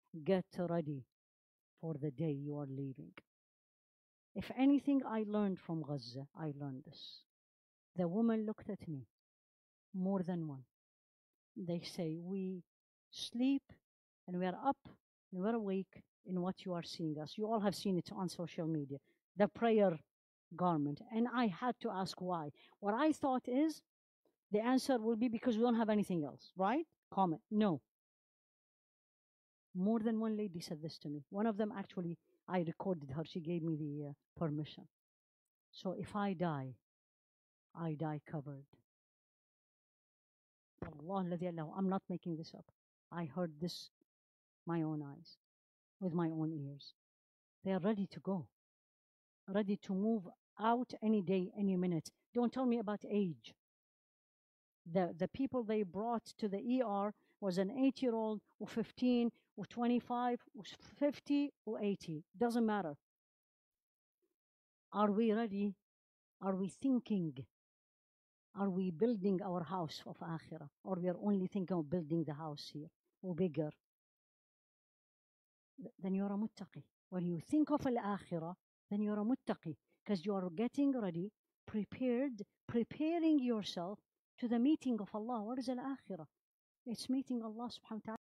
get ready for the day you are leaving. If anything I learned from Gaza, I learned this. The woman looked at me, more than one. They say, we sleep and we are up and we're awake in what you are seeing us. You all have seen it on social media, the prayer garment. And I had to ask why. What I thought is the answer will be because we don't have anything else, right? Comment. No. More than one lady said this to me. One of them actually, I recorded her. She gave me the permission. So if I die covered. Allah alladhi Allah, I'm not making this up. I heard this my own eyes, with my own ears. They are ready to go, ready to move out any day, any minute. Don't tell me about age. The people they brought to the ER was an 8-year-old or 15 or 25 or 50 or 80. Doesn't matter. Are we ready? Are we thinking? Are we building our house of Akhirah? Or we are only thinking of building the house here or bigger? Then you're a muttaqi. When you think of al-akhirah, then you're a muttaqi because you are getting ready, prepared, preparing yourself to the meeting of Allah. What is al-akhirah? It's meeting Allah subhanahu wa ta'ala.